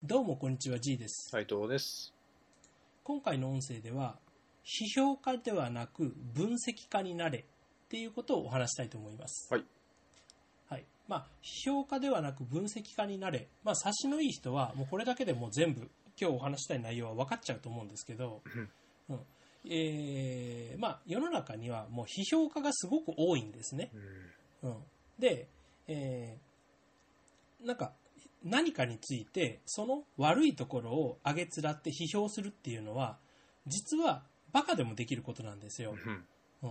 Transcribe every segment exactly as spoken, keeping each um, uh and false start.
どうもこんにちは、G です。 斉藤です。 今回の音声では、批評家ではなく分析家になれっていうことをお話したいと思います。 はい。 はい。まあ、批評家ではなく分析家になれ。まあ、察しのいい人は、もうこれだけでもう全部、今日お話したい内容は分かっちゃうと思うんですけど、うん。えー、まあ、世の中にはもう批評家がすごく多いんですね。うん。で、えー、なんか、何かについてその悪いところを上げつらって批評するっていうのは実はバカでもできることなんですよ、うん、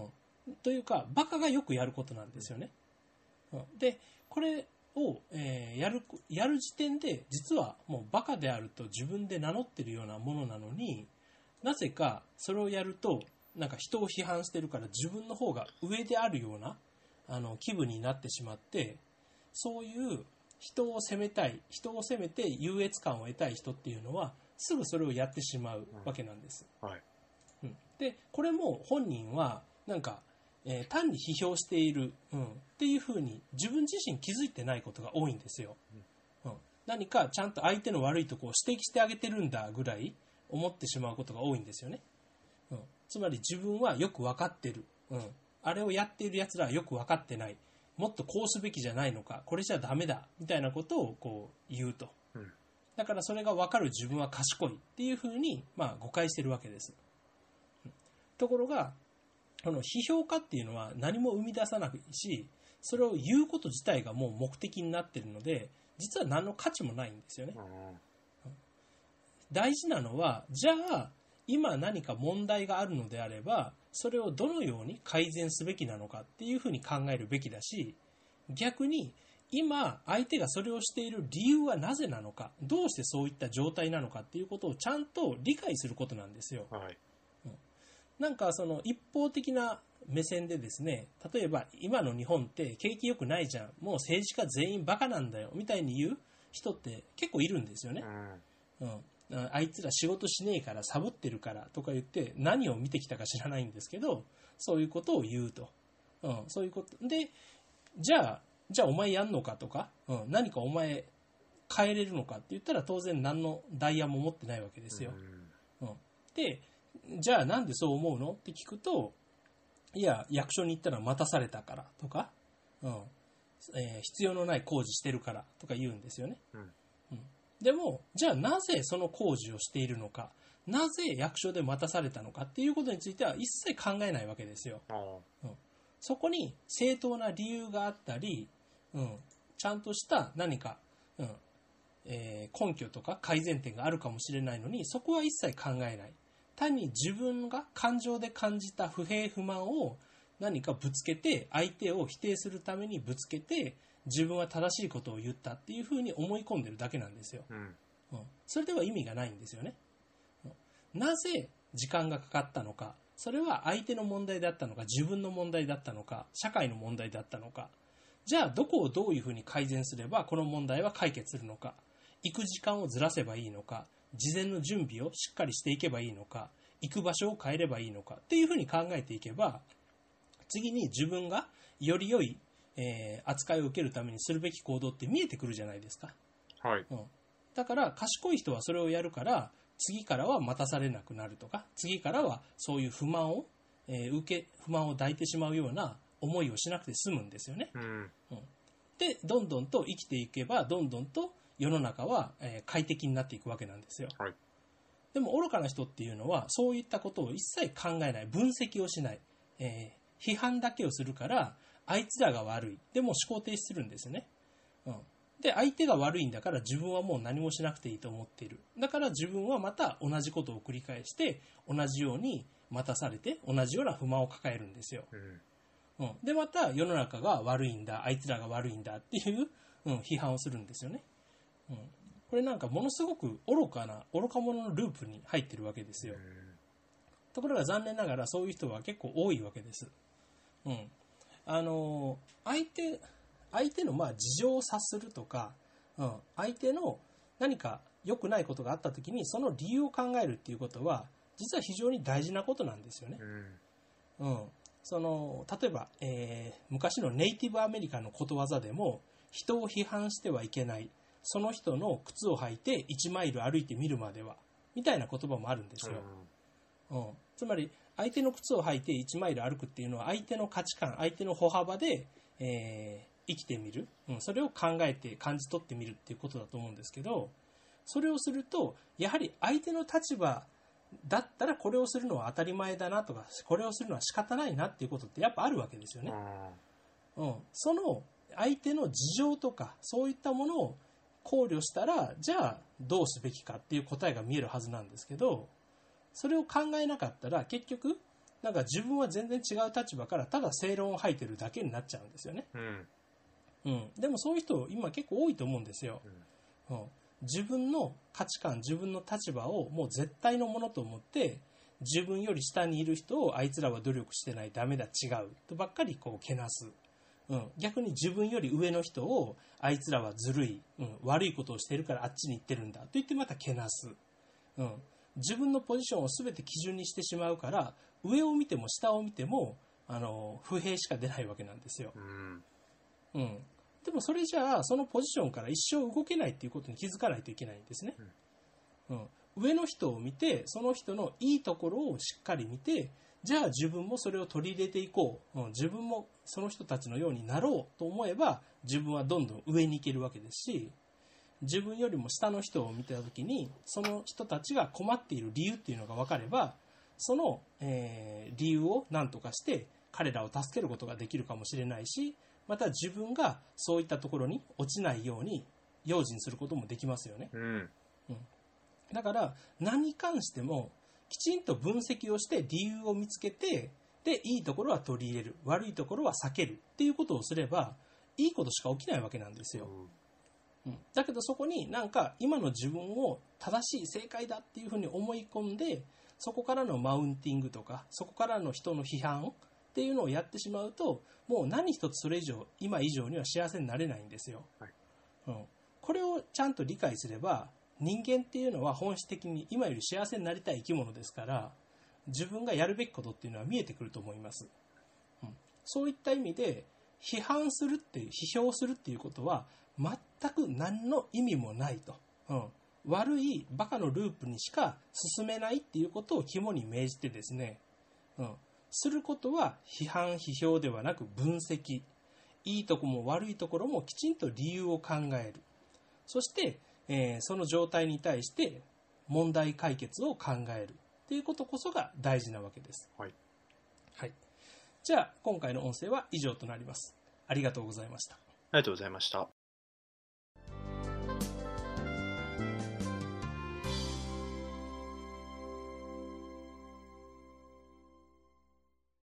というかバカがよくやることなんですよね、うん、でこれを、えー、やるやる時点で実はもうバカであると自分で名乗ってるようなものなのになぜかそれをやるとなんか人を批判してるから自分の方が上であるようなあの気分になってしまってそういう人を責めたい、人を責めて優越感を得たい人っていうのはすぐそれをやってしまうわけなんです、 うんはい、 うん、でこれも本人はなんか、えー、単に批評している、うん、っていうふうに自分自身気づいてないことが多いんですよ、うん、何かちゃんと相手の悪いところを指摘してあげてるんだぐらい思ってしまうことが多いんですよね、うん、つまり自分はよく分かってる、うん、あれをやっているやつらはよく分かってない、もっとこうすべきじゃないのか、これじゃダメだみたいなことをこう言うと、うん、だからそれが分かる自分は賢いっていうふうに、まあ、誤解してるわけです、うん、ところがこの批評家っていうのは何も生み出さないしそれを言うこと自体がもう目的になっているので実は何の価値もないんですよね、うん、大事なのはじゃあ今何か問題があるのであればそれをどのように改善すべきなのかっていうふうに考えるべきだし逆に今相手がそれをしている理由はなぜなのかどうしてそういった状態なのかっていうことをちゃんと理解することなんですよ、はいうん、なんかその一方的な目線でですね例えば今の日本って景気良くないじゃんもう政治家全員バカなんだよみたいに言う人って結構いるんですよね、うんうんあいつら仕事しねえからサボってるからとか言って何を見てきたか知らないんですけどそういうことを言うと、うん、そういうことでじゃあじゃあお前やんのかとか、うん、何かお前変えれるのかって言ったら当然何のダイヤも持ってないわけですよ、うん、でじゃあなんでそう思うのって聞くといや役所に行ったら待たされたからとか、うんえー、必要のない工事してるからとか言うんですよね、うんうんでもじゃあなぜその工事をしているのかなぜ役所で待たされたのかっていうことについては一切考えないわけですよ、うん、そこに正当な理由があったり、うん、ちゃんとした何か、うんえー、根拠とか改善点があるかもしれないのにそこは一切考えない単に自分が感情で感じた不平不満を何かぶつけて相手を否定するためにぶつけて自分は正しいことを言ったっていうふうに思い込んでるだけなんですよ、うんうん、それでは意味がないんですよね、うん、なぜ時間がかかったのかそれは相手の問題だったのか自分の問題だったのか社会の問題だったのかじゃあどこをどういうふうに改善すればこの問題は解決するのか行く時間をずらせばいいのか事前の準備をしっかりしていけばいいのか行く場所を変えればいいのかっていうふうに考えていけば次に自分がより良いえー、扱いを受けるためにするべき行動って見えてくるじゃないですか、 はいうん、だから賢い人はそれをやるから次からは待たされなくなるとか次からはそういう不満を、えー、受け不満を抱いてしまうような思いをしなくて済むんですよね、うんうん、でどんどんと生きていけばどんどんと世の中は、えー、快適になっていくわけなんですよ、はい、でも愚かな人っていうのはそういったことを一切考えない分析をしない、えー、批判だけをするからあいつらが悪いでも思考停止するんですね、うん、で相手が悪いんだから自分はもう何もしなくていいと思っているだから自分はまた同じことを繰り返して同じように待たされて同じような不満を抱えるんですよ、うんうん、でまた世の中が悪いんだあいつらが悪いんだっていう、うん、批判をするんですよね、うん、これなんかものすごく愚かな愚か者のループに入ってるわけですよ、ところが残念ながらそういう人は結構多いわけです、うんあの相手相手のまあ事情を察するとか、うん、相手の何か良くないことがあったときにその理由を考えるっていうことは実は非常に大事なことなんですよね、うんうん、その例えば、えー、昔のネイティブアメリカのことわざでも人を批判してはいけないその人の靴を履いていちマイル歩いてみるまではみたいな言葉もあるんですよ、うん、つまり相手の靴を履いていちマイル歩くっていうのは相手の価値観、相手の歩幅で、えー、生きてみる、うん、それを考えて感じ取ってみるっていうことだと思うんですけど、それをするとやはり相手の立場だったらこれをするのは当たり前だなとか、これをするのは仕方ないなっていうことってやっぱあるわけですよね、うん、その相手の事情とかそういったものを考慮したら、じゃあどうすべきかっていう答えが見えるはずなんですけど、それを考えなかったら結局なんか自分は全然違う立場からただ正論を吐いてるだけになっちゃうんですよね、うんうん、でもそういう人今結構多いと思うんですよ、うんうん、自分の価値観、自分の立場をもう絶対のものと思って自分より下にいる人をあいつらは努力してない、ダメだ、違うとばっかりこうけなす、うん、逆に自分より上の人をあいつらはずるい、うん、悪いことをしてるからあっちに行ってるんだと言ってまたけなす、うん、自分のポジションを全て基準にしてしまうから上を見ても下を見てもあの不平しか出ないわけなんですよ、うんうん、でもそれじゃあそのポジションから一生動けないっていうことに気づかないといけないんですね、うん、上の人を見てその人のいいところをしっかり見て、じゃあ自分もそれを取り入れていこう、うん、自分もその人たちのようになろうと思えば自分はどんどん上に行けるわけですし、自分よりも下の人を見たときにその人たちが困っている理由っていうのが分かれば、その、えー、理由を何とかして彼らを助けることができるかもしれないし、また自分がそういったところに落ちないように用心することもできますよね、うんうん、だから何に関してもきちんと分析をして理由を見つけて、でいいところは取り入れる、悪いところは避けるっていうことをすればいいことしか起きないわけなんですよ、うん、だけどそこになんか今の自分を正しい正解だっていうふうに思い込んで、そこからのマウンティングとかそこからの人の批判っていうのをやってしまうと、もう何一つそれ以上今以上には幸せになれないんですよ、はいうん、これをちゃんと理解すれば、人間っていうのは本質的に今より幸せになりたい生き物ですから、自分がやるべきことっていうのは見えてくると思います、うん、そういった意味で批判するっていう、批評するっていうことは全く何の意味もないと、うん、悪いバカのループにしか進めないっていうことを肝に銘じてですね、うん、することは批判批評ではなく分析、いいところも悪いところもきちんと理由を考える、そして、えー、その状態に対して問題解決を考えるっていうことこそが大事なわけです、はいはい、じゃあ今回の音声は以上となります。ありがとうございました。 ありがとうございました。